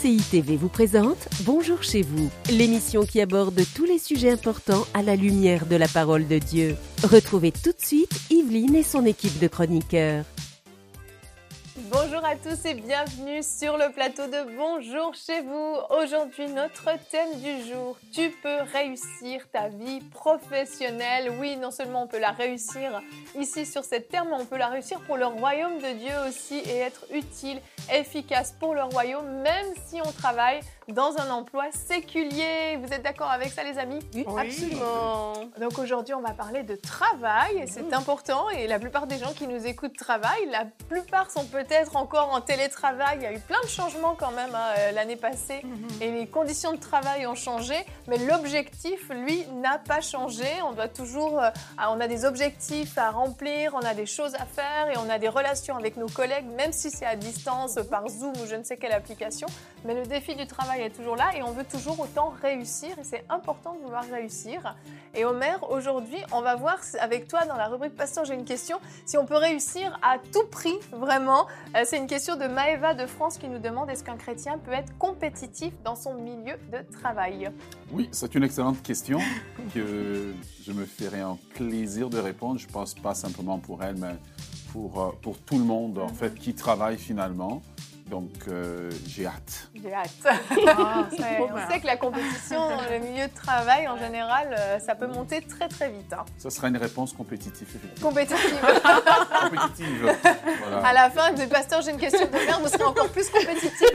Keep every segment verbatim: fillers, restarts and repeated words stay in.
C I T V vous présente Bonjour chez vous, l'émission qui aborde tous les sujets importants à la lumière de la parole de Dieu. Retrouvez tout de suite Yveline et son équipe de chroniqueurs. Bonjour à tous et bienvenue sur le plateau de Bonjour chez vous. Aujourd'hui, notre thème du jour, tu peux réussir ta vie professionnelle. Oui, non seulement on peut la réussir ici sur cette terre, mais on peut la réussir pour le royaume de Dieu aussi et être utile, efficace pour le royaume, même si on travaille dans un emploi séculier. Vous êtes d'accord avec ça, les amis? Oui, absolument. Donc aujourd'hui, on va parler de travail et c'est important. Et la plupart des gens qui nous écoutent travaillent. La plupart sont peut-être encore en télétravail. Il y a eu plein de changements quand même hein, l'année passée mm-hmm. et les conditions de travail ont changé. Mais l'objectif, lui, n'a pas changé. On doit toujours, euh, on a des objectifs à remplir, on a des choses à faire et on a des relations avec nos collègues, même si c'est à distance, par Zoom ou je ne sais quelle application. Mais le défi du travail est toujours là et on veut toujours autant réussir et c'est important de vouloir réussir. Et Omer, aujourd'hui, on va voir avec toi dans la rubrique Pasteur, j'ai une question, si on peut réussir à tout prix, vraiment. C'est une question de Maëva de France qui nous demande est-ce qu'un chrétien peut être compétitif dans son milieu de travail? Oui, c'est une excellente question que je me ferai un plaisir de répondre. Je ne pense pas simplement pour elle, mais pour, pour tout le monde, en fait, qui travaille finalement. Donc, euh, j'ai hâte. J'ai hâte. Ah, ouais, on sait que la compétition dans le milieu de travail, en général, euh, ça peut monter très, très vite. Hein. Ça sera une réponse compétitive, effectivement. Compétitive. compétitive. Voilà. À la fin du pasteur, j'ai une question de merde, vous serez encore plus compétitif.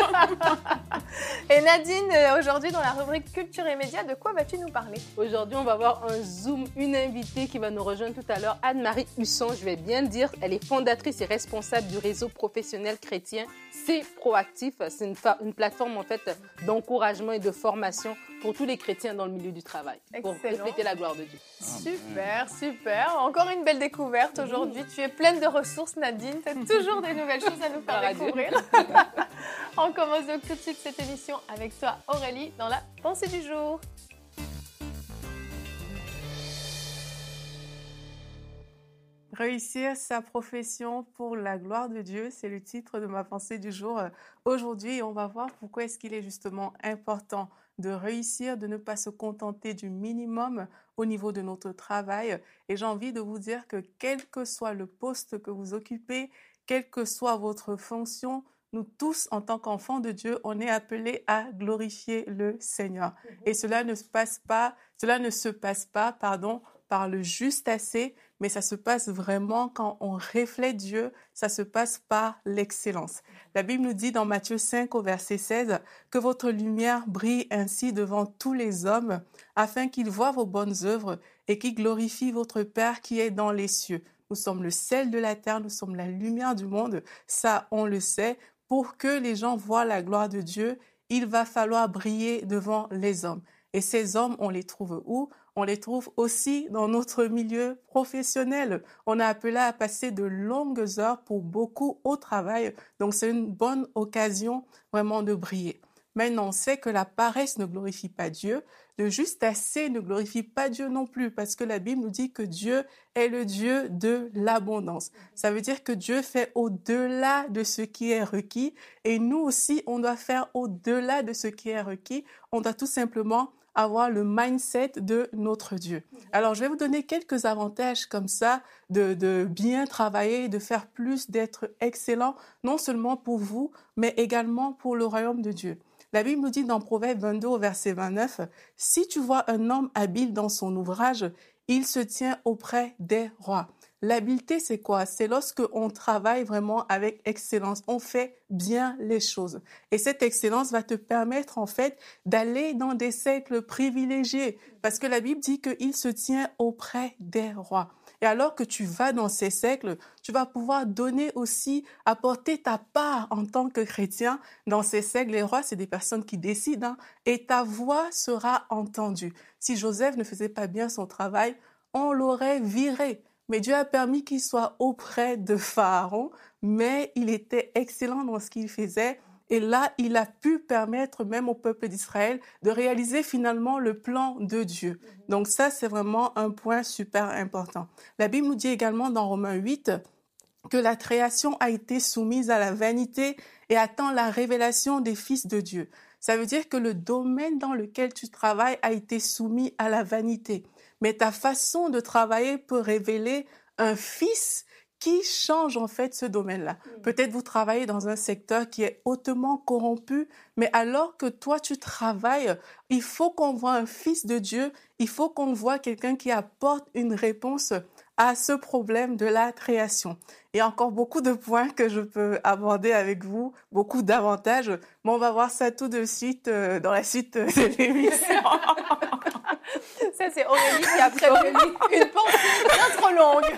Et Nadine, aujourd'hui, dans la rubrique Culture et Médias, de quoi vas-tu nous parler? Aujourd'hui, on va voir un Zoom, une invitée qui va nous rejoindre tout à l'heure, Anne-Marie Husson, je vais bien dire. Elle est fondatrice et responsable du réseau professionnel chrétien C'est Proactif. C'est une, une plateforme en fait d'encouragement et de formation pour tous les chrétiens dans le milieu du travail. Excellent. Pour refléter la gloire de Dieu. Super, super. Encore une belle découverte aujourd'hui. Tu es pleine de ressources, Nadine. Tu as toujours des nouvelles choses à nous faire découvrir. On commence donc tout de suite cette émission avec toi, Aurélie, dans la pensée du jour. Réussir sa profession pour la gloire de Dieu, c'est le titre de ma pensée du jour. Aujourd'hui, on va voir pourquoi est-ce qu'il est justement important de réussir, de ne pas se contenter du minimum au niveau de notre travail. Et j'ai envie de vous dire que quel que soit le poste que vous occupez, quelle que soit votre fonction, nous tous, en tant qu'enfants de Dieu, on est appelés à glorifier le Seigneur. Et cela ne se passe pas, cela ne se passe pas, pardon, par le juste assez, mais ça se passe vraiment quand on reflète Dieu, ça se passe par l'excellence. La Bible nous dit dans Matthieu cinq au verset seize que votre lumière brille ainsi devant tous les hommes afin qu'ils voient vos bonnes œuvres et qu'ils glorifient votre Père qui est dans les cieux. Nous sommes le sel de la terre, nous sommes la lumière du monde, ça on le sait. Pour que les gens voient la gloire de Dieu, il va falloir briller devant les hommes. Et ces hommes, on les trouve où? On les trouve aussi dans notre milieu professionnel. On est appelé à passer de longues heures pour beaucoup au travail. Donc, c'est une bonne occasion vraiment de briller. Maintenant, on sait que la paresse ne glorifie pas Dieu. Le juste assez ne glorifie pas Dieu non plus parce que la Bible nous dit que Dieu est le Dieu de l'abondance. Ça veut dire que Dieu fait au-delà de ce qui est requis et nous aussi, on doit faire au-delà de ce qui est requis. On doit tout simplement avoir le mindset de notre Dieu. Alors, je vais vous donner quelques avantages comme ça de, de bien travailler, de faire plus, d'être excellent, non seulement pour vous, mais également pour le royaume de Dieu. La Bible nous dit dans Proverbe vingt-deux au verset vingt-neuf, « Si tu vois un homme habile dans son ouvrage, il se tient auprès des rois. » L'habileté, c'est quoi? C'est lorsque on travaille vraiment avec excellence, on fait bien les choses. Et cette excellence va te permettre en fait d'aller dans des cercles privilégiés parce que la Bible dit qu'il se tient auprès des rois. Et alors que tu vas dans ces cercles, tu vas pouvoir donner aussi, apporter ta part en tant que chrétien dans ces cercles. Les rois, c'est des personnes qui décident hein, et ta voix sera entendue. Si Joseph ne faisait pas bien son travail, on l'aurait viré. Mais Dieu a permis qu'il soit auprès de Pharaon, mais il était excellent dans ce qu'il faisait. Et là, il a pu permettre même au peuple d'Israël de réaliser finalement le plan de Dieu. Donc ça, c'est vraiment un point super important. La Bible nous dit également dans Romains huit, que la création a été soumise à la vanité et attend la révélation des fils de Dieu. Ça veut dire que le domaine dans lequel tu travailles a été soumis à la vanité. Mais ta façon de travailler peut révéler un fils qui change en fait ce domaine-là. Mmh. Peut-être vous travaillez dans un secteur qui est hautement corrompu, mais alors que toi tu travailles, il faut qu'on voit un fils de Dieu, il faut qu'on voit quelqu'un qui apporte une réponse à ce problème de la création. Il y a encore beaucoup de points que je peux aborder avec vous, beaucoup d'avantages, mais on va voir ça tout de suite euh, dans la suite de l'émission. Ça, c'est Aurélie qui a prévu une pensée bien trop longue.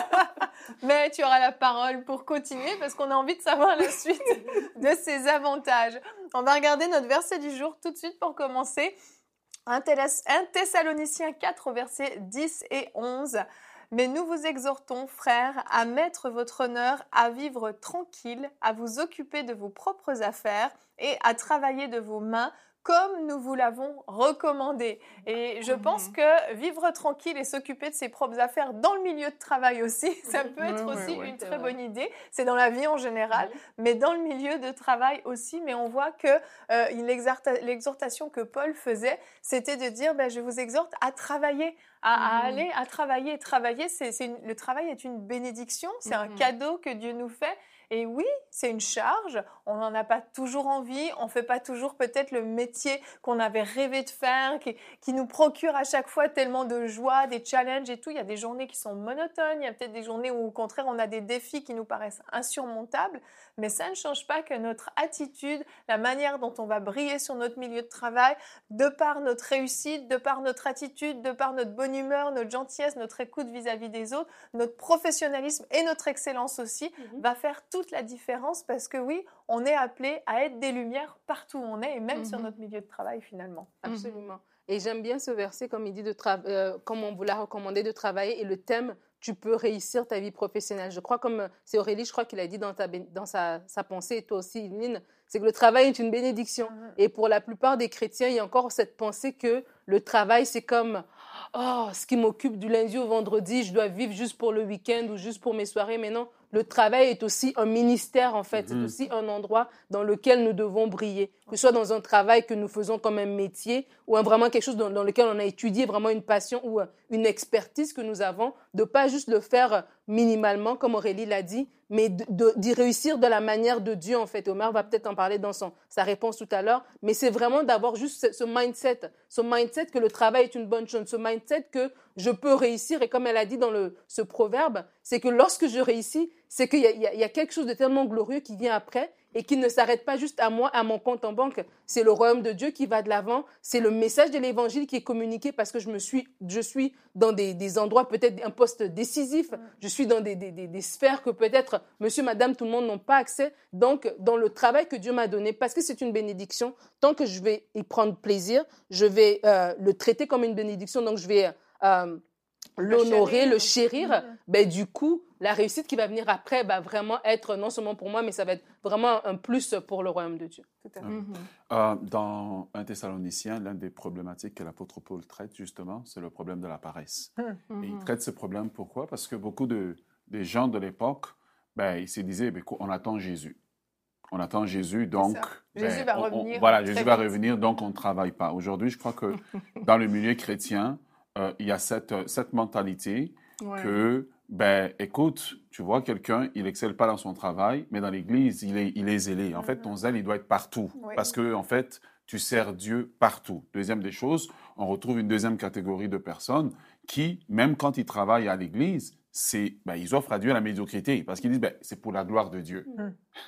Mais tu auras la parole pour continuer parce qu'on a envie de savoir la suite de ces avantages. On va regarder notre verset du jour tout de suite pour commencer. un Thessaloniciens quatre, versets dix et onze. Mais nous vous exhortons, frères, à mettre votre honneur à vivre tranquille, à vous occuper de vos propres affaires et à travailler de vos mains comme nous vous l'avons recommandé. Et je mmh. pense que vivre tranquille et s'occuper de ses propres affaires dans le milieu de travail aussi, ça peut être mmh, aussi ouais, une ouais, très bonne idée. C'est dans la vie en général, mmh. mais dans le milieu de travail aussi. Mais on voit que euh, l'exhortation que Paul faisait, c'était de dire ben, « je vous exhorte à travailler ». À, à mmh. aller, à travailler. Et travailler, c'est, c'est une, le travail est une bénédiction, c'est mmh. un cadeau que Dieu nous fait. Et oui, c'est une charge, on n'en a pas toujours envie, on ne fait pas toujours peut-être le métier qu'on avait rêvé de faire, qui, qui nous procure à chaque fois tellement de joie, des challenges et tout. Il y a des journées qui sont monotones, il y a peut-être des journées où au contraire on a des défis qui nous paraissent insurmontables, mais ça ne change pas que notre attitude, la manière dont on va briller sur notre milieu de travail, de par notre réussite, de par notre attitude, de par notre bonne humeur, notre gentillesse, notre écoute vis-à-vis des autres, notre professionnalisme et notre excellence aussi, mmh. va faire toute la différence parce que oui, on est appelé à être des lumières partout où on est et même mmh. sur notre milieu de travail finalement. Absolument. Et j'aime bien ce verset comme il dit de tra- euh, comme on vous l'a recommandé de travailler et le thème tu peux réussir ta vie professionnelle. Je crois comme c'est Aurélie, je crois qu'il a dit dans ta dans sa sa pensée et toi aussi Yveline, c'est que le travail est une bénédiction. Mmh. Et pour la plupart des chrétiens, il y a encore cette pensée que le travail c'est comme oh, ce qui m'occupe du lundi au vendredi, je dois vivre juste pour le week-end ou juste pour mes soirées. Mais non, le travail est aussi un ministère, en fait. Mmh. C'est aussi un endroit dans lequel nous devons briller. Que ce soit dans un travail que nous faisons comme un métier ou un, vraiment quelque chose dans, dans lequel on a étudié vraiment une passion ou une expertise que nous avons, de pas juste le faire minimalement, comme Aurélie l'a dit, mais de, de, d'y réussir de la manière de Dieu, en fait. Omar va peut-être en parler dans son, sa réponse tout à l'heure, mais c'est vraiment d'avoir juste ce, ce mindset, ce mindset que le travail est une bonne chose, ce mindset que je peux réussir. Et comme elle a dit dans le, ce proverbe, c'est que lorsque je réussis, c'est qu'il y a, il y a, il y a quelque chose de tellement glorieux qui vient après et qui ne s'arrête pas juste à moi, à mon compte en banque. C'est le royaume de Dieu qui va de l'avant. C'est le message de l'évangile qui est communiqué parce que je me suis, je suis dans des, des endroits, peut-être un poste décisif. Je suis dans des, des, des, des sphères que peut-être monsieur, madame, tout le monde n'ont pas accès. Donc, dans le travail que Dieu m'a donné, parce que c'est une bénédiction, tant que je vais y prendre plaisir, je vais euh, le traiter comme une bénédiction. Donc, je vais euh, l'honorer, le chérir. Le chérir. Mmh. Ben, du coup, la réussite qui va venir après va vraiment être, non seulement pour moi, mais ça va être vraiment un plus pour le royaume de Dieu. Tout à fait. Mmh. Euh, dans un Thessaloniciens, l'une des problématiques que l'apôtre Paul traite, justement, c'est le problème de la paresse. Mmh. Et il traite ce problème, pourquoi? Parce que beaucoup de, des gens de l'époque, ben, ils se disaient, ben, on attend Jésus. On attend Jésus, donc... Ben, Jésus va on, revenir. On, voilà, Jésus va revenir, donc on ne travaille pas. Aujourd'hui, je crois que dans le milieu chrétien, euh, il y a cette, cette mentalité ouais. que, ben, écoute, tu vois quelqu'un, il n'excelle pas dans son travail, mais dans l'Église, il est, il est zélé. En mm-hmm. fait, ton zèle, il doit être partout. Oui. Parce que, en fait, tu sers Dieu partout. Deuxième des choses, on retrouve une deuxième catégorie de personnes qui, même quand ils travaillent à l'Église, c'est, ben, ils offrent à Dieu la médiocrité. Parce qu'ils disent, ben, c'est pour la gloire de Dieu. Mm.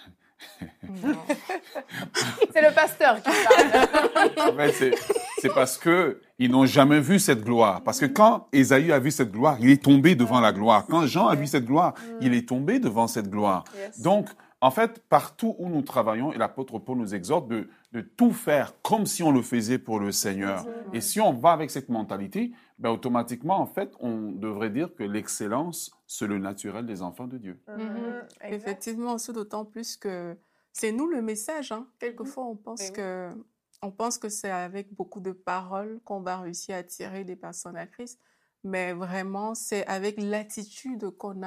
C'est le pasteur qui parle. En fait, c'est, c'est parce qu'ils n'ont jamais vu cette gloire. Parce que quand Ésaü a vu cette gloire, il est tombé devant la gloire. Quand Jean a vu cette gloire, il est tombé devant cette gloire. Yes. Donc, en fait, partout où nous travaillons, et l'apôtre Paul nous exhorte de, de tout faire comme si on le faisait pour le Seigneur. Mm-hmm. Et si on va avec cette mentalité, ben automatiquement, en fait, on devrait dire que l'excellence, c'est le naturel des enfants de Dieu. Mm-hmm. Effectivement, c'est d'autant plus que c'est nous le message. Hein. Quelquefois, on pense mm-hmm. que, on pense que c'est avec beaucoup de paroles qu'on va réussir à attirer des personnes à Christ, mais vraiment, c'est avec l'attitude qu'on a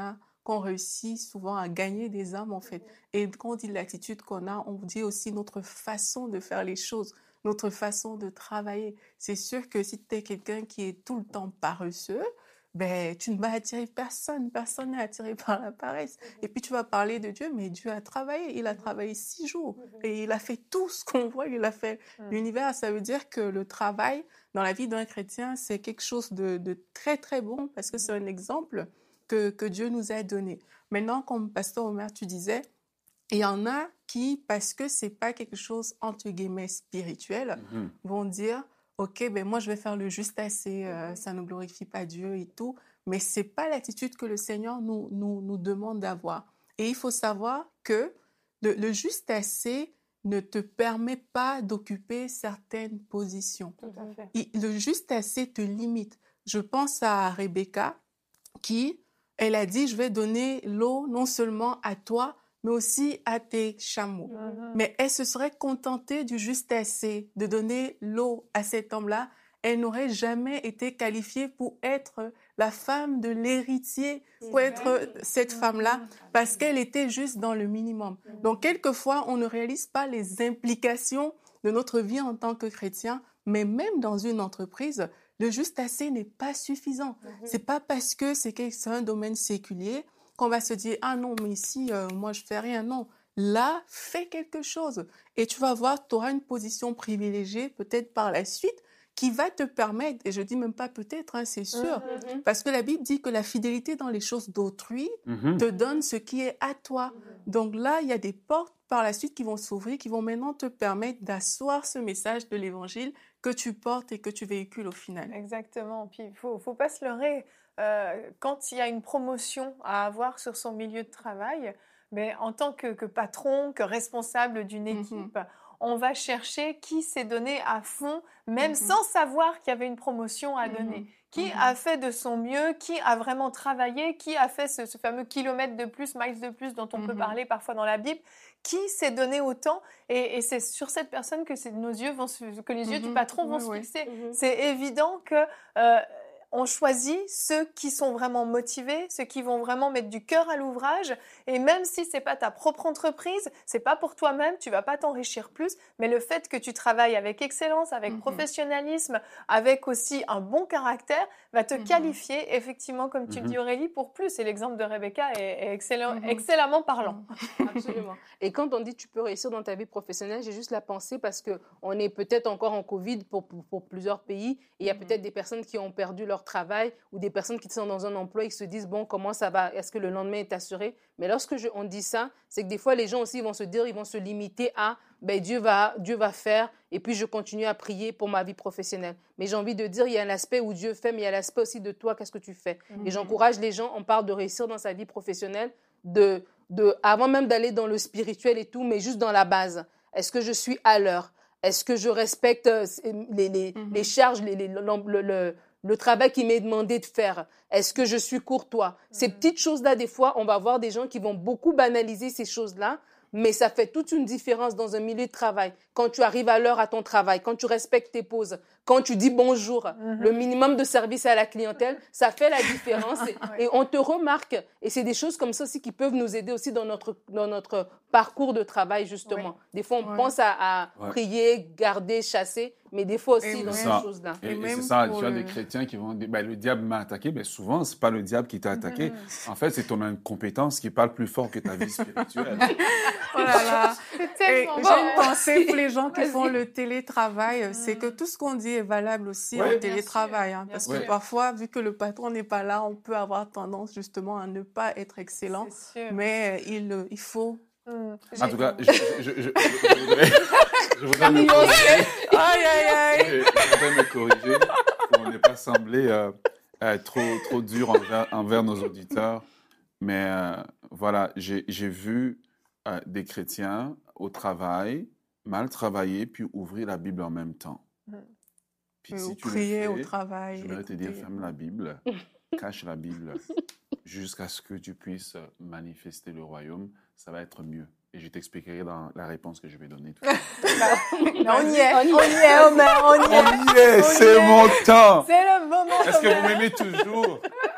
qu'on réussit souvent à gagner des âmes, en fait. Et quand on dit l'attitude qu'on a, on dit aussi notre façon de faire les choses, notre façon de travailler. C'est sûr que si tu es quelqu'un qui est tout le temps paresseux, ben, tu ne vas attirer personne. Personne n'est attiré par la paresse. Et puis, tu vas parler de Dieu, mais Dieu a travaillé. Il a travaillé six jours. Et il a fait tout ce qu'on voit. Il a fait l'univers. Ça veut dire que le travail, dans la vie d'un chrétien, c'est quelque chose de, de très, très bon parce que c'est un exemple que, que Dieu nous a donné. Maintenant, comme Pasteur Omer, tu disais, il y en a qui, parce que c'est pas quelque chose, entre guillemets, spirituel, mm-hmm. vont dire... OK, ben moi, je vais faire le juste assez, euh, ça ne glorifie pas Dieu et tout. Mais ce n'est pas l'attitude que le Seigneur nous, nous, nous demande d'avoir. Et il faut savoir que le, le juste assez ne te permet pas d'occuper certaines positions. Tout à fait. Il, le juste assez te limite. Je pense à Rebecca qui, elle a dit, je vais donner l'eau non seulement à toi, mais aussi à tes chameaux. Mm-hmm. Mais elle se serait contentée du juste assez, de donner l'eau à cet homme-là. Elle n'aurait jamais été qualifiée pour être la femme de l'héritier, pour être cette femme-là, parce qu'elle était juste dans le minimum. Donc, quelquefois, on ne réalise pas les implications de notre vie en tant que chrétien, mais même dans une entreprise, le juste assez n'est pas suffisant. Mm-hmm. C'est pas parce que c'est, c'est un domaine séculier qu'on va se dire « Ah non, mais ici, euh, moi, je fais rien. » Non, là, fais quelque chose. Et tu vas voir, tu auras une position privilégiée, peut-être par la suite, qui va te permettre, et je dis même pas peut-être, hein, c'est sûr, mm-hmm. parce que la Bible dit que la fidélité dans les choses d'autrui mm-hmm. te donne ce qui est à toi. Mm-hmm. Donc là, il y a des portes par la suite qui vont s'ouvrir, qui vont maintenant te permettre d'asseoir ce message de l'Évangile que tu portes et que tu véhicules au final. Exactement. Puis il faut, faut pas se leurrer. Euh, quand il y a une promotion à avoir sur son milieu de travail, mais en tant que, que patron, que responsable d'une équipe, mm-hmm. on va chercher qui s'est donné à fond, même mm-hmm. sans savoir qu'il y avait une promotion à donner. Mm-hmm. Qui mm-hmm. a fait de son mieux, qui a vraiment travaillé, qui a fait ce, ce fameux kilomètre de plus, miles de plus dont on mm-hmm. peut parler parfois dans la Bible, qui s'est donné autant, et, et c'est sur cette personne que c'est, nos yeux vont se, que les yeux mm-hmm. du patron vont oui, se fixer. Mm-hmm. C'est évident que... Euh, on choisit ceux qui sont vraiment motivés, ceux qui vont vraiment mettre du cœur à l'ouvrage. Et même si c'est pas ta propre entreprise, c'est pas pour toi-même, tu vas pas t'enrichir plus. Mais le fait que tu travailles avec excellence, avec mm-hmm. professionnalisme, avec aussi un bon caractère, va te mm-hmm. qualifier effectivement, comme tu mm-hmm. dis Aurélie, pour plus. Et l'exemple de Rebecca est, est excellent, mm-hmm. excellemment parlant. Absolument. Et quand on dit tu peux réussir dans ta vie professionnelle, j'ai juste la pensée parce que on est peut-être encore en Covid pour, pour, pour plusieurs pays. Et il y a mm-hmm. peut-être des personnes qui ont perdu leur travail ou des personnes qui sont dans un emploi et qui se disent bon, comment ça va, est-ce que le lendemain est assuré? Mais lorsque je, on dit ça, c'est que des fois les gens aussi vont se dire, ils vont se limiter à ben, Dieu va, Dieu va faire et puis je continue à prier pour ma vie professionnelle. Mais j'ai envie de dire, il y a un aspect où Dieu fait, mais il y a l'aspect aussi de toi, qu'est-ce que tu fais? Mm-hmm. Et j'encourage les gens, on parle de réussir dans sa vie professionnelle, de, de, avant même d'aller dans le spirituel et tout, mais juste dans la base. Est-ce que je suis à l'heure? Est-ce que je respecte les, les, mm-hmm. les charges, les, les, le, le, le, le travail qui m'est demandé de faire? Est-ce que je suis courtois? Mm-hmm. Ces petites choses-là, des fois, on va voir des gens qui vont beaucoup banaliser ces choses-là, mais ça fait toute une différence dans un milieu de travail. Quand tu arrives à l'heure à ton travail, quand tu respectes tes pauses, quand tu dis bonjour, mm-hmm. le minimum de service à la clientèle, ça fait la différence et, et on te remarque. Et c'est des choses comme ça aussi qui peuvent nous aider aussi dans notre, dans notre parcours de travail, justement. Ouais. Des fois, on ouais. pense à, à ouais. prier, garder, chasser, mais des fois aussi et dans ces choses-là. Et, et, et c'est ça, tu as des chrétiens qui vont dire, ben, le diable m'a attaqué, mais souvent, c'est pas le diable qui t'a attaqué. Mm-hmm. En fait, c'est ton incompétence qui parle plus fort que ta vie spirituelle. Oh là là. C'est tellement bon. J'ai une pensée pour les gens qui font le télétravail, mm. c'est que tout ce qu'on dit est valable aussi ouais, en télétravail. Hein, parce sûr. que parfois, vu que le patron n'est pas là, on peut avoir tendance justement à ne pas être excellent. Mais il, il faut... Mm. En tout cas, je, je, je, je, je voudrais, je voudrais me corriger. Aïe, aïe, aïe. Je, je voudrais me corriger pour ne pas sembler euh, euh, trop, trop dur envers, envers nos auditeurs. Mais euh, voilà, j'ai, j'ai vu euh, des chrétiens au travail, mal travailler, puis ouvrir la Bible en même temps. Mm. Puis si tu prier au travail. Je vais te dire, ferme la Bible, cache la Bible, jusqu'à ce que tu puisses manifester le royaume. Ça va être mieux. Et je t'expliquerai dans la réponse que je vais donner tout à l'heure. on y est, on y est, Omer, on y est. On y est, c'est mon temps. C'est le moment. Est-ce que vous m'aimez toujours? Oui.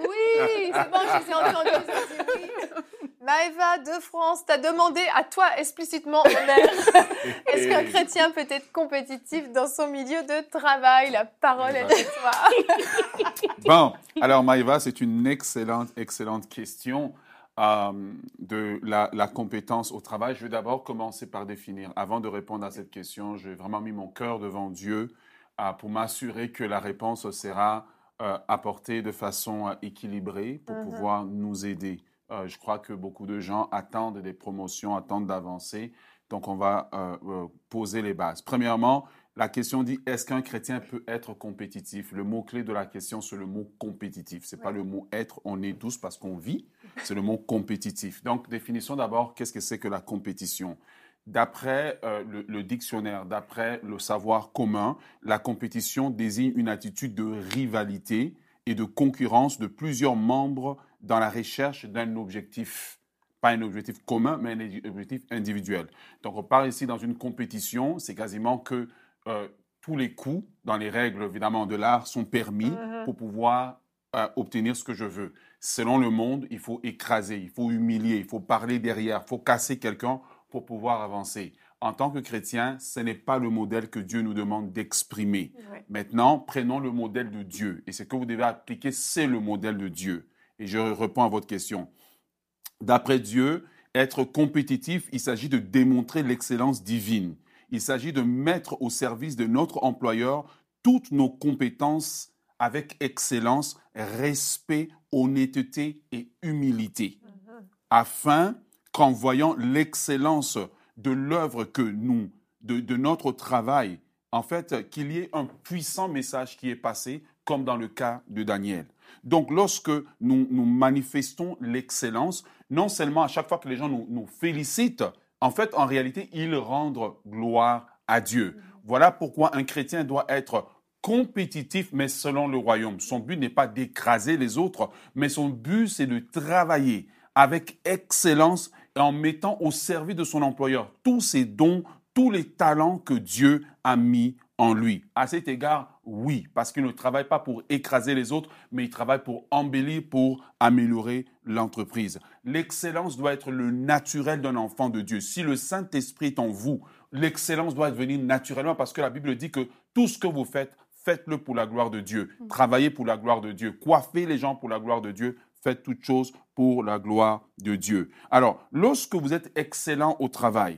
Oui, c'est bon, je suis entendu. Ça, c'est oui. Maëva de France t'a demandé à toi explicitement, Omer, est-ce qu'un chrétien peut être compétitif dans son milieu de travail? La parole est à toi. Bon, alors Maëva, c'est une excellente, excellente question euh, de la, la compétence au travail. Je vais d'abord commencer par définir. Avant de répondre à cette question, j'ai vraiment mis mon cœur devant Dieu euh, pour m'assurer que la réponse sera euh, apportée de façon euh, équilibrée pour mm-hmm. pouvoir nous aider. Euh, je crois que beaucoup de gens attendent des promotions, attendent d'avancer. Donc, on va euh, euh, poser les bases. Premièrement, la question dit, est-ce qu'un chrétien peut être compétitif? Le mot-clé de la question, c'est le mot compétitif. Ce n'est ouais. pas le mot être, on est tous parce qu'on vit. C'est le mot compétitif. Donc, définissons d'abord, qu'est-ce que c'est que la compétition? D'après euh, le, le dictionnaire, d'après le savoir commun, la compétition désigne une attitude de rivalité et de concurrence de plusieurs membres dans la recherche d'un objectif. Pas un objectif commun, mais un objectif individuel. Donc, on parle ici dans une compétition, c'est quasiment que euh, tous les coups, dans les règles évidemment de l'art, sont permis uh-huh. pour pouvoir euh, obtenir ce que je veux. Selon le monde, il faut écraser, il faut humilier, il faut parler derrière, il faut casser quelqu'un pour pouvoir avancer. En tant que chrétien, ce n'est pas le modèle que Dieu nous demande d'exprimer. Oui. Maintenant, prenons le modèle de Dieu. Et ce que vous devez appliquer, c'est le modèle de Dieu. Et je réponds à votre question. D'après Dieu, être compétitif, il s'agit de démontrer l'excellence divine. Il s'agit de mettre au service de notre employeur toutes nos compétences avec excellence, respect, honnêteté et humilité. Mm-hmm. Afin qu'en voyant l'excellence de l'œuvre que nous, de, de notre travail, en fait, qu'il y ait un puissant message qui est passé, comme dans le cas de Daniel. Donc, lorsque nous, nous manifestons l'excellence, non seulement à chaque fois que les gens nous, nous félicitent, en fait, en réalité, ils rendent gloire à Dieu. Voilà pourquoi un chrétien doit être compétitif, mais selon le royaume. Son but n'est pas d'écraser les autres, mais son but, c'est de travailler avec excellence et en mettant au service de son employeur tous ses dons, tous les talents que Dieu a mis en lui. À cet égard, oui, parce qu'il ne travaille pas pour écraser les autres, mais il travaille pour embellir, pour améliorer l'entreprise. L'excellence doit être le naturel d'un enfant de Dieu. Si le Saint-Esprit est en vous, l'excellence doit venir naturellement parce que la Bible dit que tout ce que vous faites, faites-le pour la gloire de Dieu. Travaillez pour la gloire de Dieu. Coiffez les gens pour la gloire de Dieu. Faites toutes choses pour la gloire de Dieu. Alors, lorsque vous êtes excellent au travail,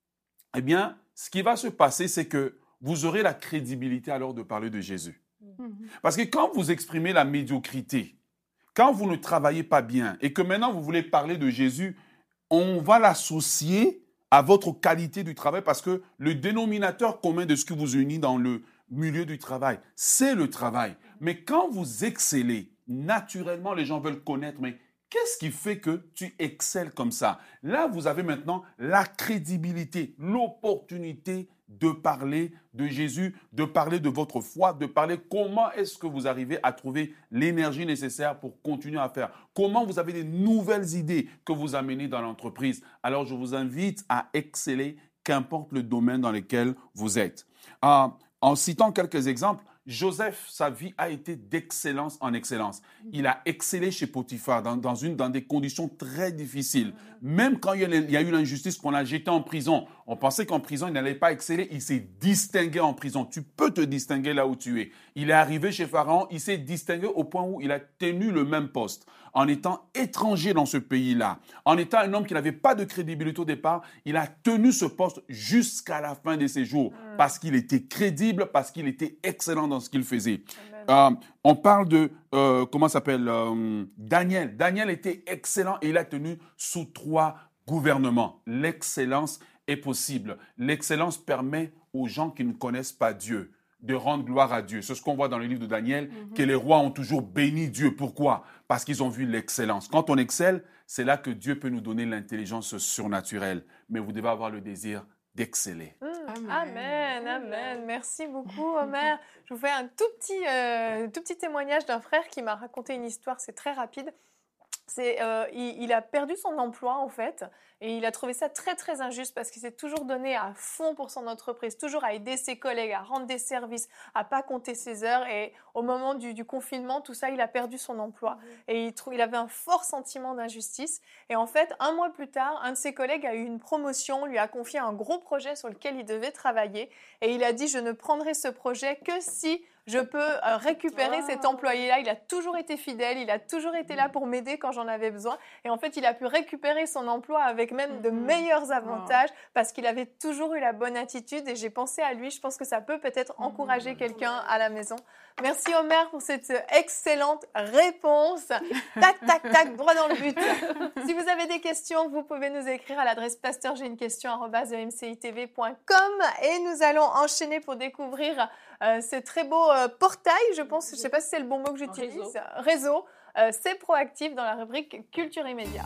eh bien, ce qui va se passer, c'est que vous aurez la crédibilité alors de parler de Jésus. Parce que quand vous exprimez la médiocrité, quand vous ne travaillez pas bien et que maintenant vous voulez parler de Jésus, on va l'associer à votre qualité du travail parce que le dénominateur commun de ce qui vous unit dans le milieu du travail, c'est le travail. Mais quand vous excellez, naturellement, les gens veulent connaître, mais qu'est-ce qui fait que tu excelles comme ça? Là, vous avez maintenant la crédibilité, l'opportunité de parler de Jésus, de parler de votre foi, de parler comment est-ce que vous arrivez à trouver l'énergie nécessaire pour continuer à faire. Comment vous avez des nouvelles idées que vous amenez dans l'entreprise. Alors, je vous invite à exceller, qu'importe le domaine dans lequel vous êtes. Euh, en citant quelques exemples, Joseph, sa vie a été d'excellence en excellence. Il a excellé chez Potiphar dans, dans, une, dans des conditions très difficiles. Même quand il y a, il y a eu l'injustice qu'on l'a jeté en prison, on pensait qu'en prison, il n'allait pas exceller. Il s'est distingué en prison. Tu peux te distinguer là où tu es. Il est arrivé chez Pharaon, il s'est distingué au point où il a tenu le même poste. En étant étranger dans ce pays-là, en étant un homme qui n'avait pas de crédibilité au départ, il a tenu ce poste jusqu'à la fin de ses jours mmh. parce qu'il était crédible, parce qu'il était excellent dans ce qu'il faisait. Euh, on parle de, euh, comment ça s'appelle, euh, Daniel. Daniel était excellent et il a tenu sous trois gouvernements. L'excellence est possible. L'excellence permet aux gens qui ne connaissent pas Dieu de rendre gloire à Dieu. C'est ce qu'on voit dans le livre de Daniel, mm-hmm. que les rois ont toujours béni Dieu. Pourquoi? Parce qu'ils ont vu l'excellence. Quand on excelle, c'est là que Dieu peut nous donner l'intelligence surnaturelle. Mais vous devez avoir le désir d'exceller. Mmh. Amen, amen. Merci beaucoup, Omer. Je vous fais un tout petit, euh, tout petit témoignage d'un frère qui m'a raconté une histoire, c'est très rapide. c'est, euh, il, il a perdu son emploi en fait et il a trouvé ça très très injuste parce qu'il s'est toujours donné à fond pour son entreprise, toujours à aider ses collègues, à rendre des services, à pas compter ses heures et au moment du, du confinement, tout ça, il a perdu son emploi et il, trou- il avait un fort sentiment d'injustice et en fait, un mois plus tard, un de ses collègues a eu une promotion, lui a confié un gros projet sur lequel il devait travailler et il a dit « je ne prendrai ce projet que si… je peux euh, récupérer Wow. cet employé-là. Il a toujours été fidèle, il a toujours été là pour m'aider quand j'en avais besoin. Et en fait, il a pu récupérer son emploi avec même de meilleurs avantages parce qu'il avait toujours eu la bonne attitude. Et j'ai pensé à lui. Je pense que ça peut peut-être encourager quelqu'un à la maison. Merci Omer pour cette excellente réponse. Tac, tac, tac, droit dans le but. Si vous avez des questions, vous pouvez nous écrire à l'adresse pasteur j'ai une question arobase e m c i t v point com et nous allons enchaîner pour découvrir euh, ce très beau euh, portail, je pense, je ne sais pas si c'est le bon mot que j'utilise, réseau, réseau euh, c'est Proactif dans la rubrique Culture et Médias.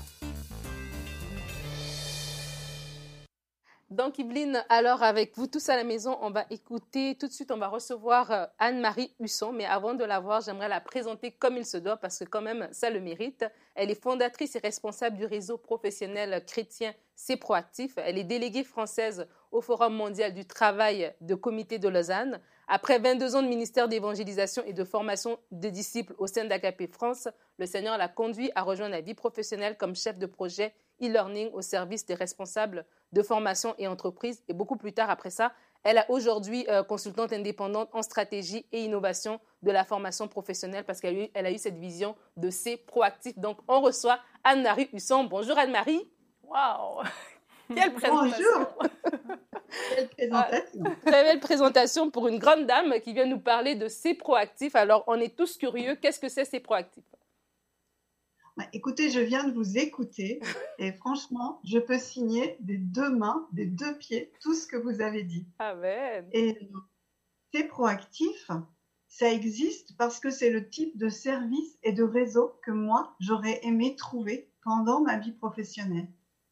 Donc, Yveline, alors avec vous tous à la maison, on va écouter, tout de suite, on va recevoir euh, Anne-Marie Husson. Mais avant de la voir, j'aimerais la présenter comme il se doit parce que quand même, ça le mérite. Elle est fondatrice et responsable du réseau professionnel chrétien C'est Proactif. Elle est déléguée française au Forum mondial du travail de Comité de Lausanne. Après vingt-deux ans de ministère d'évangélisation et de formation de disciples au sein d'A K P France, le Seigneur l'a conduit à rejoindre la vie professionnelle comme chef de projet e-learning au service des responsables de formation et entreprises. Et beaucoup plus tard, après ça, elle est aujourd'hui euh, consultante indépendante en stratégie et innovation de la formation professionnelle parce qu'elle a eu, elle a eu cette vision de C'est Proactif. Donc, on reçoit Anne-Marie Husson. Bonjour Anne-Marie. Waouh! Quelle présentation! Bonjour! Quelle présentation! Ah, très belle présentation pour une grande dame qui vient nous parler de C'est Proactif. Alors, on est tous curieux. Qu'est-ce que c'est C'est Proactif? Écoutez, je viens de vous écouter et franchement, je peux signer des deux mains, des deux pieds, tout ce que vous avez dit. Amen. Et C'est Proactif, ça existe parce que c'est le type de service et de réseau que moi, j'aurais aimé trouver pendant ma vie professionnelle.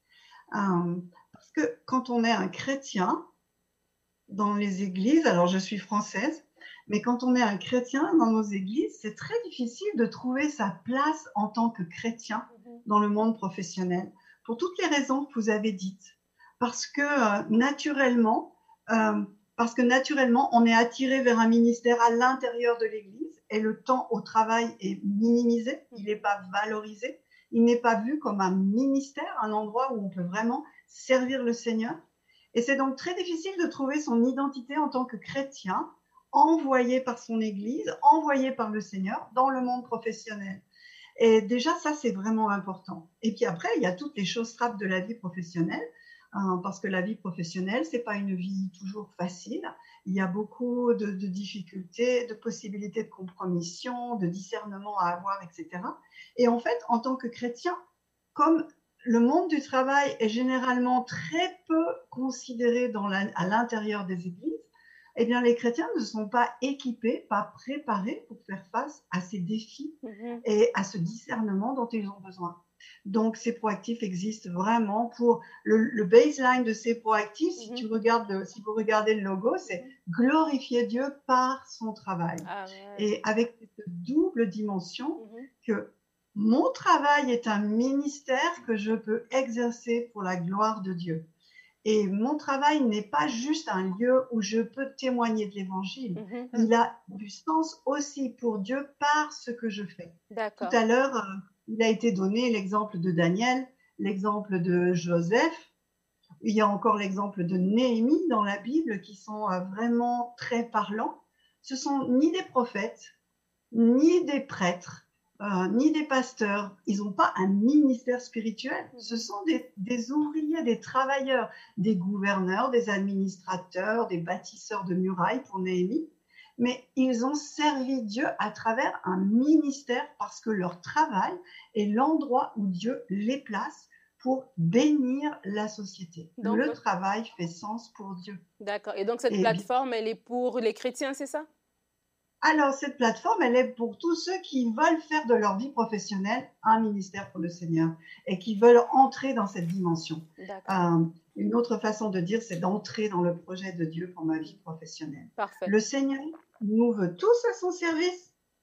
Euh, parce que quand on est un chrétien dans les églises, alors je suis française, mais quand on est un chrétien dans nos églises, c'est très difficile de trouver sa place en tant que chrétien dans le monde professionnel, pour toutes les raisons que vous avez dites. Parce que euh, naturellement, euh, parce que naturellement, on est attiré vers un ministère à l'intérieur de l'église et le temps au travail est minimisé, il n'est pas valorisé, il n'est pas vu comme un ministère, un endroit où on peut vraiment servir le Seigneur. Et c'est donc très difficile de trouver son identité en tant que chrétien, envoyé par son Église, envoyé par le Seigneur dans le monde professionnel. Et déjà, ça, c'est vraiment important. Et puis après, il y a toutes les choses trappes de la vie professionnelle, hein, parce que la vie professionnelle, c'est pas une vie toujours facile. Il y a beaucoup de, de difficultés, de possibilités de compromission, de discernement à avoir, et cetera. Et en fait, en tant que chrétien, comme le monde du travail est généralement très peu considéré dans la, à l'intérieur des églises, eh bien, les chrétiens ne sont pas équipés, pas préparés pour faire face à ces défis mmh. et à ce discernement dont ils ont besoin. Donc, C'est Proactif existe vraiment pour le, le baseline de C'est Proactif. Mmh. Si tu regardes, le, si vous regardez le logo, c'est glorifier Dieu par son travail. Ah, ouais. Et avec cette double dimension mmh. que mon travail est un ministère que je peux exercer pour la gloire de Dieu. Et mon travail n'est pas juste un lieu où je peux témoigner de l'Évangile. Mmh. Il a du sens aussi pour Dieu par ce que je fais. D'accord. Tout à l'heure, euh, il a été donné l'exemple de Daniel, l'exemple de Joseph. Il y a encore l'exemple de Néhémie dans la Bible qui sont euh, vraiment très parlants. Ce sont ni des prophètes, ni des prêtres, Euh, ni des pasteurs, ils n'ont pas un ministère spirituel, ce sont des, des ouvriers, des travailleurs, des gouverneurs, des administrateurs, des bâtisseurs de murailles pour Néhémie, mais ils ont servi Dieu à travers un ministère parce que leur travail est l'endroit où Dieu les place pour bénir la société. Donc, le travail fait sens pour Dieu. D'accord, et donc cette et plateforme, elle est pour les chrétiens, c'est ça ? Alors, cette plateforme, elle est pour tous ceux qui veulent faire de leur vie professionnelle un ministère pour le Seigneur et qui veulent entrer dans cette dimension. Euh, une autre façon de dire, c'est d'entrer dans le projet de Dieu pour ma vie professionnelle. Parfait. Le Seigneur nous veut tous à son service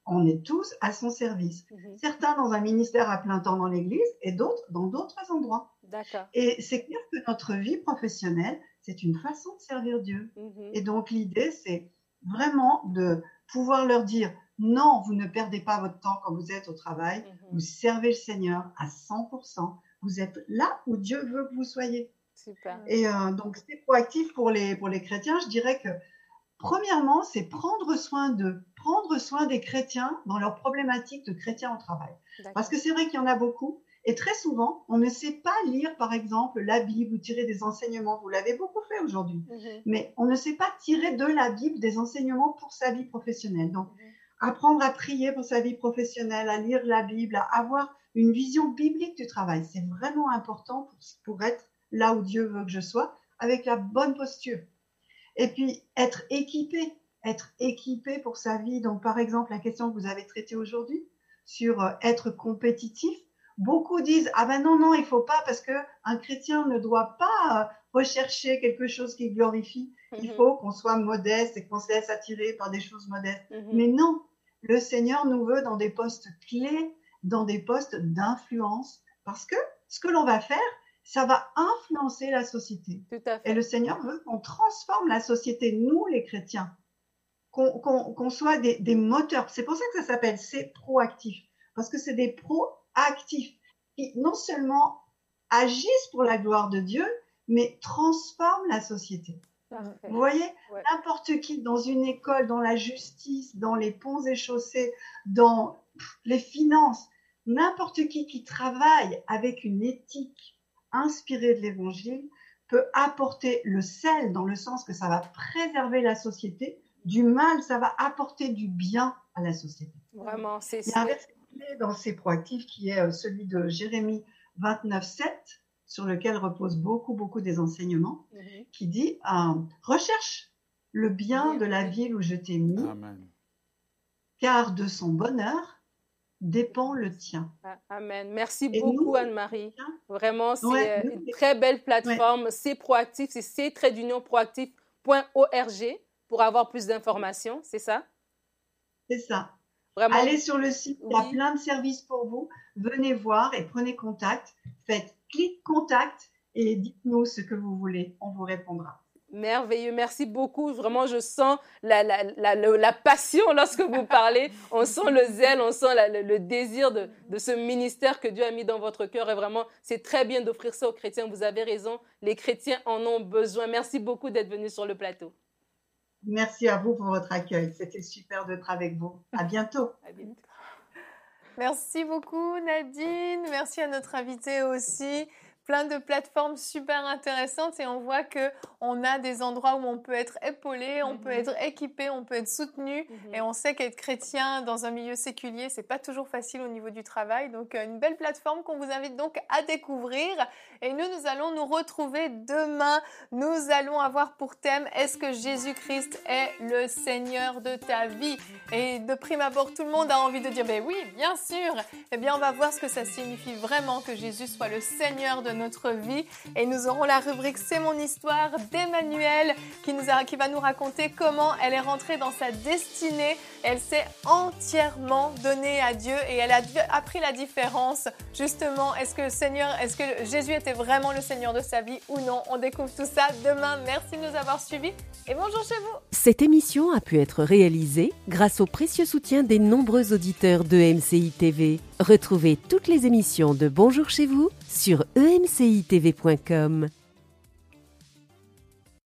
On est tous à son service. Mm-hmm. Certains dans un ministère à plein temps dans l'Église et d'autres dans d'autres endroits. D'accord. Et c'est clair que notre vie professionnelle, c'est une façon de servir Dieu. Mm-hmm. Et donc l'idée, c'est vraiment de pouvoir leur dire non, vous ne perdez pas votre temps quand vous êtes au travail. Mm-hmm. Vous servez le Seigneur à cent pour cent. Vous êtes là où Dieu veut que vous soyez. Super. Et euh, donc, c'est proactif pour les, pour les chrétiens. Je dirais que, premièrement, c'est prendre soin d'eux, prendre soin des chrétiens dans leurs problématiques de chrétiens au travail. D'accord. Parce que c'est vrai qu'il y en a beaucoup. Et très souvent, on ne sait pas lire, par exemple, la Bible ou tirer des enseignements. Vous l'avez beaucoup fait aujourd'hui. Mm-hmm. Mais on ne sait pas tirer de la Bible des enseignements pour sa vie professionnelle. Donc, mm-hmm. apprendre à prier pour sa vie professionnelle, à lire la Bible, à avoir une vision biblique du travail. C'est vraiment important pour, pour être là où Dieu veut que je sois, avec la bonne posture. Et puis, être équipé, être équipé pour sa vie. Donc, par exemple, la question que vous avez traitée aujourd'hui sur euh, être compétitif, beaucoup disent « Ah ben non, non, il ne faut pas parce qu'un chrétien ne doit pas euh, rechercher quelque chose qui glorifie. Mm-hmm. Il faut qu'on soit modeste et qu'on se laisse attirer par des choses modestes. Mm-hmm. » Mais non, le Seigneur nous veut dans des postes clés, dans des postes d'influence, parce que ce que l'on va faire, ça va influencer la société. Tout à fait. Et le Seigneur veut qu'on transforme la société, nous les chrétiens, qu'on, qu'on, qu'on soit des, des moteurs. C'est pour ça que ça s'appelle c'est proactif, parce que c'est des proactifs qui non seulement agissent pour la gloire de Dieu, mais transforment la société. Parfait. Vous voyez, ouais. N'importe qui dans une école, dans la justice, dans les ponts et chaussées, dans les finances, n'importe qui qui travaille avec une éthique inspiré de l'Évangile peut apporter le sel dans le sens que ça va préserver la société du mal, ça va apporter du bien à la société. Vraiment, c'est Il y a un verset clé dans ces proactifs qui est celui de Jérémie vingt-neuf sept sur lequel reposent beaucoup, beaucoup des enseignements, mm-hmm. qui dit euh, « Recherche le bien de la ville où je t'ai mis, Amen. Car de son bonheur, dépend le tien. » Amen. Merci et beaucoup, nous, Anne-Marie. Vraiment, c'est ouais, nous, une très belle plateforme. Ouais. C'est proactif, c'est c trait d'union proactif point org pour avoir plus d'informations, c'est ça? C'est ça. Vraiment. Allez sur le site, oui. Il y a plein de services pour vous. Venez voir et prenez contact. Faites clic contact et dites-nous ce que vous voulez. On vous répondra. Merveilleux, merci beaucoup. Vraiment, je sens la, la, la, la, la passion lorsque vous parlez. On sent le zèle, on sent la, le, le désir de, de ce ministère que Dieu a mis dans votre cœur. Et vraiment, c'est très bien d'offrir ça aux chrétiens. Vous avez raison, les chrétiens en ont besoin. Merci beaucoup d'être venu sur le plateau. Merci à vous pour votre accueil. C'était super d'être avec vous. À bientôt. À bientôt. Merci beaucoup, Nadine. Merci à notre invité aussi. Plein de plateformes super intéressantes et on voit qu'on a des endroits où on peut être épaulé, on mm-hmm. peut être équipé, on peut être soutenu mm-hmm. et on sait qu'être chrétien dans un milieu séculier, c'est pas toujours facile au niveau du travail. Donc, une belle plateforme qu'on vous invite donc à découvrir. Et nous, nous allons nous retrouver demain. Nous allons avoir pour thème « Est-ce que Jésus-Christ est le Seigneur de ta vie ?» Et de prime abord, tout le monde a envie de dire « Ben oui, bien sûr !» Eh bien, on va voir ce que ça signifie vraiment que Jésus soit le Seigneur de notre vie. Et nous aurons la rubrique « C'est mon histoire » d'Emmanuel qui, nous a, qui va nous raconter comment elle est rentrée dans sa destinée. Elle s'est entièrement donnée à Dieu et elle a appris la différence. Justement, est-ce que, Seigneur, est-ce que Jésus était vraiment le Seigneur de sa vie ou non? On découvre tout ça demain. Merci de nous avoir suivis et bonjour chez vous. Cette émission a pu être réalisée grâce au précieux soutien des nombreux auditeurs de E M C I T V. Retrouvez toutes les émissions de Bonjour chez vous sur e m c i t v point com.